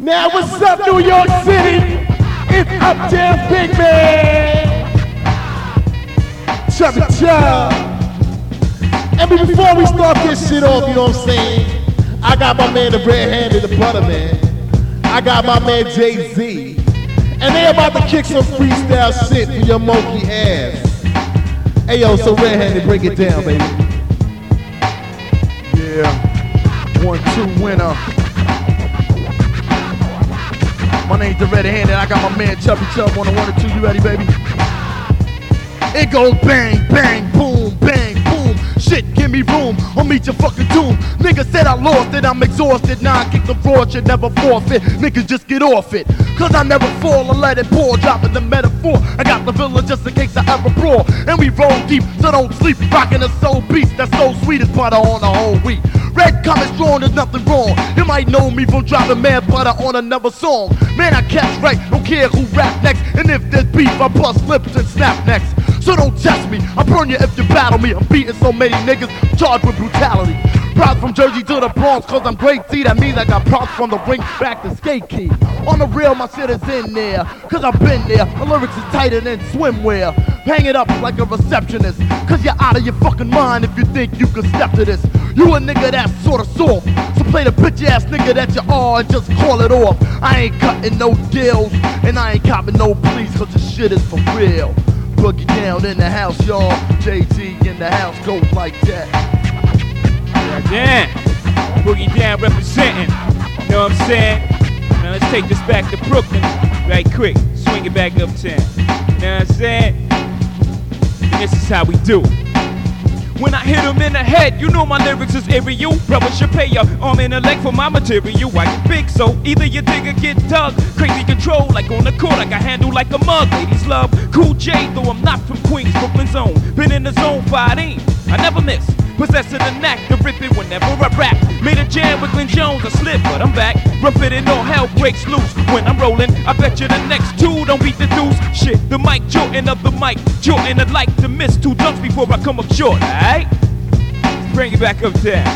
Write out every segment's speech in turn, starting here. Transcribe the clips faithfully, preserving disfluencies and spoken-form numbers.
Now what's up, New York City? It's Uptown Big Man. Chubby Chub. And before we start this shit off, you know what I'm saying? I got my man the red-handed, the butter man. I got my man Jay-Z. And they about to kick some freestyle shit for your monkey ass. Hey yo, so red-handed, break it down, baby. Yeah, one, two, winner. My name's the red-handed, I got my man Chubby Chub on the one or two, you ready, baby? It goes bang, bang, boom, bang, boom. Shit, give me room, I'll meet your fucking doom. Niggas said I lost it, I'm exhausted. Now I kick the fraud, shit never forfeit. Niggas just get off it, cause I never fall or let it pour. Dropping the metaphor, I got the villa just in case I ever brawl. And we roll deep, so don't sleep. Rockin' a soul beast, that's so sweet as butter on the whole wheat. Red coming strong, there's nothing wrong. You might know me from dropping mad butter on another song. Man, I catch right, don't care who rap next. And if there's beef, I bust lips and snap necks. So don't test me, I'll burn you if you battle me. I'm beating so many niggas, charged with brutality. Proud from Jersey to the Bronx, cause I'm great T. That means I got props from the ring back to skate key. On the real, my shit is in there, cause I've been there. My lyrics is tighter than swimwear. Hang it up like a receptionist, cause you're out of your fucking mind if you think you can step to this. You a nigga that's sorta soft, so play the bitch ass nigga that you are and just call it off. I ain't cutting no deals, and I ain't copping no pleas, cause this shit is for real. Boogie down in the house, y'all. J T in the house, goes like that. Yeah, damn. Boogie down representing. Know what I'm saying? Now let's take this back to Brooklyn right quick. Swing it back uptown. Know what I'm saying? And this is how we do. When I hit him in the head, you know my lyrics is aerial. Brother should pay your arm and a leg for my material. I get big, so either you dig or get dug. Crazy control, like on the court, I got handled like a mug. Ladies love Cool J, though I'm not from Queens, Brooklyn zone. Been in the zone fighting, I never miss. Possessing the knack to rip it whenever I rap. Made a jam with Glenn Jones, I slip, but I'm back. Rough it and all hell breaks loose. When I'm rolling, I bet you the next two don't beat the deuce. Shit, the mic, Jordan of the mic. Jordan, I'd like to miss two dunks before I come up short, alright? Bring it back up there.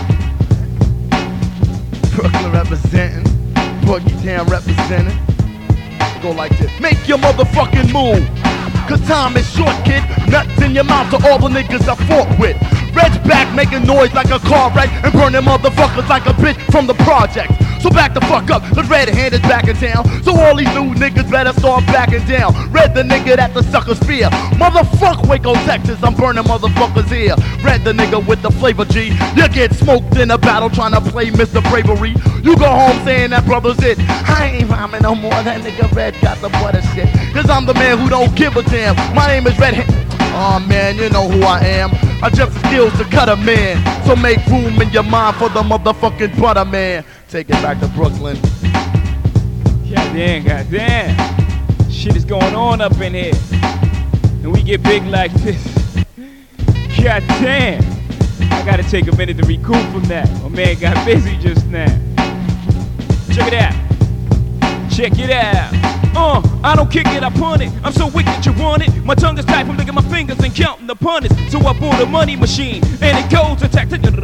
Brooklyn representing, Boogie Town representing. Go like this. Make your motherfucking move, cause time is short, kid. Nuts in your mouth to all the niggas I fought with. Red's back making noise like a car wreck and burning motherfuckers like a bitch from the projects. So back the fuck up, the red-handed back in town. So all these new niggas better start backing down. Red the nigga that the suckers fear. Motherfuck Waco, Texas, I'm burning motherfuckers here. Red the nigga with the flavor G. You get smoked in a battle trying to play Mister Bravery. You go home saying that brother's it. I ain't rhyming no more, that nigga Red got the butter shit. Cause I'm the man who don't give a damn. My name is Red. Aw, oh, man, you know who I am. I just the skills to cut a man. So make room in your mind for the motherfucking butter man. Take it back to Brooklyn. Goddamn, goddamn. Shit is going on up in here. And we get big like this. Goddamn. I gotta take a minute to recoup from that. My man got busy just now. Check it out. Check it out. Uh, I don't kick it, I punt it. I'm so wicked you want it. My tongue is tight from licking my fingers and counting the punters. So I bought a money machine and it goes attack.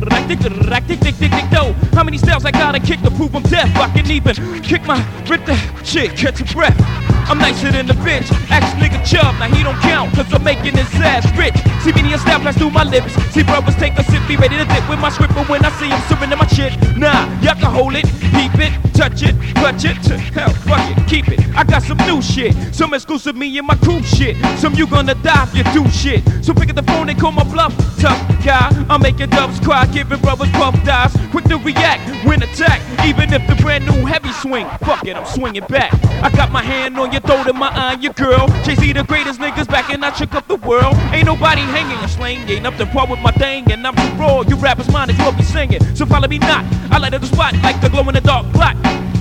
How many styles I gotta kick to prove I'm deaf? I can even kick my rip the shit, catch a breath. I'm nicer than the bitch. Ask nigga Chub, now he don't count, cause I'm making his ass rich. See me and snap pass through my lips. See brothers take a sip, be ready to dip with my script. But when I see him surrender my shit, nah, y'all can hold it, peep it, touch it, clutch it, to hell, fuck it, keep it. I got some new shit, some exclusive me and my crew shit. Some you gonna die if you do shit. So pick up the phone and call my bluff, tough guy. I'm making dubs cry, giving brothers puff dives. Quick to react, when attack, even if the brand new heavy swing. Fuck it, I'm swinging back. I got my hand on your throat and my eye on your girl. Jay-Z the greatest niggas back and I shook up the world. Ain't nobody hanging a sling, ain't up to par with my thing. And I'm too raw, you rappers mind is what we singing. So follow me not, I light up the spot like the glow in the dark block.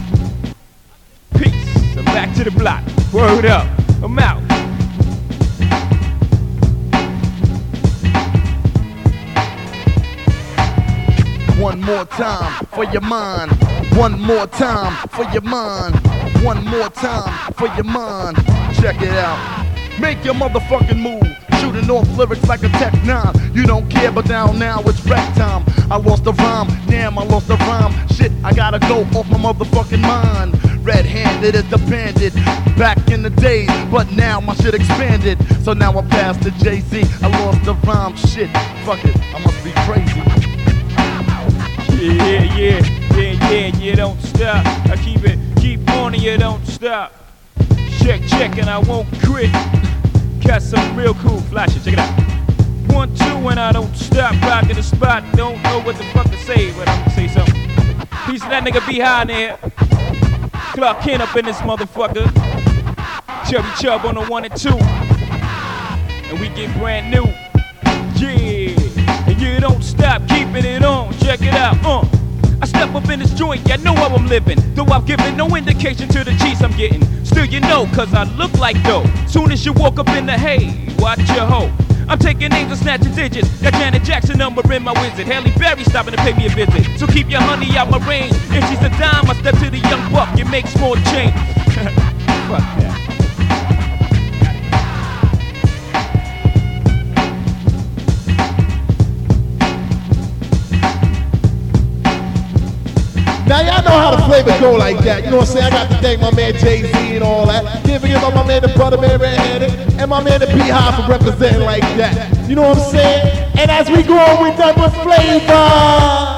Peace, I'm back to the block. Word up, I'm out. One more time for your mind. One more time for your mind. One more time for your mind. Check it out. Make your motherfucking move. Shooting off lyrics like a Tech nine. You don't care, but down now it's rap time. I lost the rhyme, damn I lost the rhyme. Shit, I gotta go off my motherfucking mind. red-handed as the bandit back in the days, but now my shit expanded. So now I pass to Jay-Z. I lost the rhyme shit. Fuck it, I must be crazy. Yeah, yeah, yeah, yeah, yeah, you don't stop. I keep it, keep on and you don't stop. Check, check, and I won't quit. Got some real cool flashes, check it out. One, two, and I don't stop. Rocking the spot, don't know what the fuck to say, but I'm gonna say something. Piece of that nigga behind there. Clark Kent up in this motherfucker. Chubby Chub on the one and two. And we get brand new. Yeah. And you don't stop keeping it on. Check it out. Uh. I step up in this joint, yeah, know how I'm living. Though I've given no indication to the cheese I'm getting. Still you know, cause I look like dough. Soon as you walk up in the hay, watch your hoe. I'm taking names and snatching digits. Got Janet Jackson number in my wizard. Halle Berry stopping to pay me a visit. So keep your honey out my range. If she's a dime, I step to the young buck. You make small change. Fuck that. Now y'all know how the flavor go like that. You know what I'm saying? I got to thank my man Jay-Z and all that. Give it up my man the Butterman Red-Handed and my man the Beehive for representing like that. You know what I'm saying? And as we go on, we're done with flavor.